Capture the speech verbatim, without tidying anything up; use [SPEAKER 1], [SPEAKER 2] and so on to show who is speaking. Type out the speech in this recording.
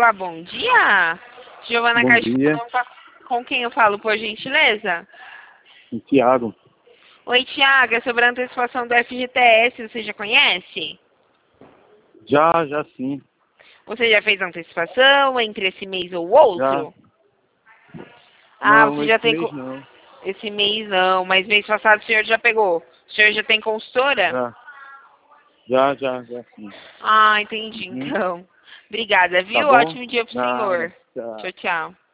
[SPEAKER 1] Opa, bom dia. Giovana
[SPEAKER 2] Bom
[SPEAKER 1] Caixa,
[SPEAKER 2] dia.
[SPEAKER 1] com quem eu falo, por gentileza?
[SPEAKER 2] Tiago.
[SPEAKER 1] Oi, Tiago, é sobre a antecipação do F G T S, você já conhece?
[SPEAKER 2] Já, já sim.
[SPEAKER 1] Você já fez a antecipação entre esse mês ou outro?
[SPEAKER 2] Já.
[SPEAKER 1] Ah,
[SPEAKER 2] Não,
[SPEAKER 1] você já
[SPEAKER 2] esse
[SPEAKER 1] tem...
[SPEAKER 2] mês
[SPEAKER 1] co-
[SPEAKER 2] não.
[SPEAKER 1] Esse mês não, mas mês passado o senhor já pegou. O senhor já tem consultora?
[SPEAKER 2] Já. Já, já, já sim.
[SPEAKER 1] Ah, entendi,
[SPEAKER 2] Uhum.
[SPEAKER 1] então. Obrigada,
[SPEAKER 2] Tá
[SPEAKER 1] viu?
[SPEAKER 2] bom?
[SPEAKER 1] Ótimo dia pro
[SPEAKER 2] Nada.
[SPEAKER 1] senhor.
[SPEAKER 2] Tchau.
[SPEAKER 1] Tchau, tchau.